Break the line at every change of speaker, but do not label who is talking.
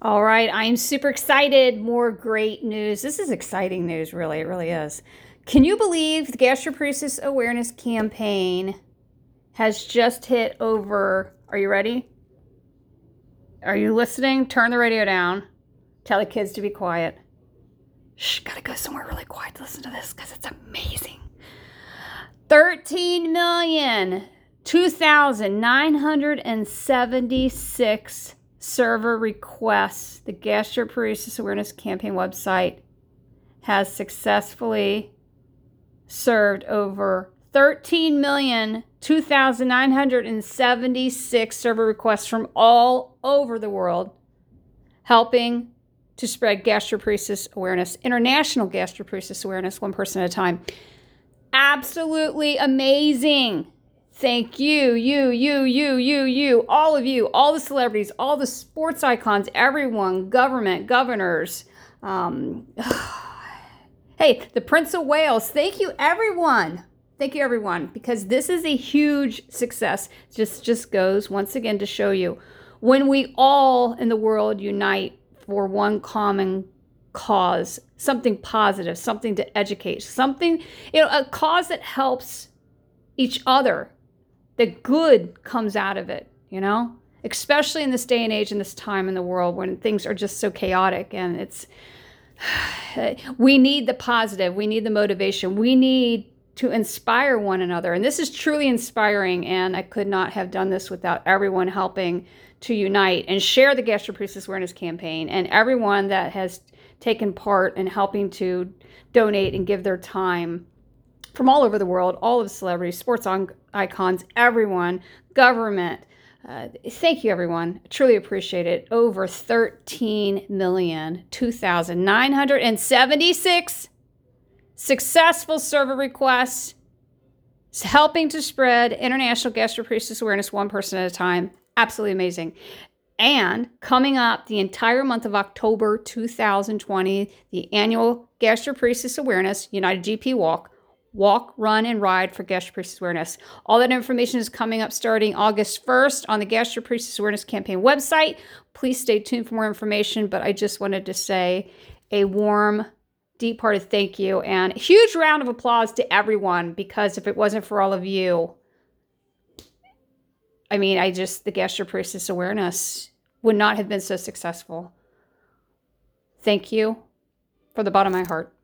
All right, I'm super excited. More great news. This is exciting news, really. It really is. Can you believe the Gastroparesis Awareness Campaign has just hit over? Are you ready? Are you listening? Turn the radio down. Tell the kids to be quiet. Shh, gotta go somewhere really quiet to listen to this because it's amazing. 13,002,976 server requests. The Gastroparesis Awareness Campaign website has successfully served over 13,002,976 server requests from all over the world, helping to spread gastroparesis awareness, international gastroparesis awareness, one person at a time. Absolutely amazing. Thank you, all of you, all the celebrities, all the sports icons, everyone, government, governors. Hey, the Prince of Wales. Thank you, everyone. Thank you, everyone, because this is a huge success. Just goes once again to show you when we all in the world unite for one common cause, something positive, something to educate, something, a cause that helps each other, the good comes out of it, especially in this day and age, in this time in the world when things are just so chaotic. And we need the positive, we need the motivation, we need to inspire one another. And this is truly inspiring, and I could not have done this without everyone helping to unite and share the Gastroparesis Awareness Campaign, and everyone that has taken part in helping to donate and give their time from all over the world, all of the celebrities, sports icons, everyone, government. Thank you, everyone. I truly appreciate it. Over 13,002,976 successful server requests, helping to spread international gastroparesis awareness one person at a time. Absolutely amazing. And coming up the entire month of October 2020, the annual Gastroparesis Awareness United GP Walk, run, and ride for gastroparesis awareness. All that information is coming up starting August 1st on the Gastroparesis Awareness Campaign website. Please stay tuned for more information, but I just wanted to say a warm, deep-hearted thank you and a huge round of applause to everyone, because if it wasn't for all of you, the gastroparesis awareness would not have been so successful. Thank you from the bottom of my heart.